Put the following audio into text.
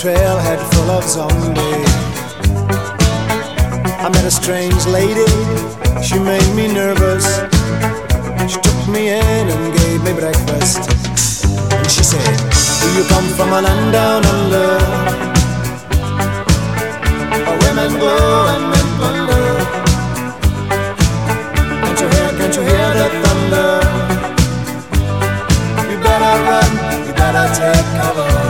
trailhead full of zombies. I met a strange lady, she made me nervous. She took me in and gave me breakfast. And she said, do you come from a land down under, where women go and men plunder? Can't you hear the thunder? You better run, you better take cover.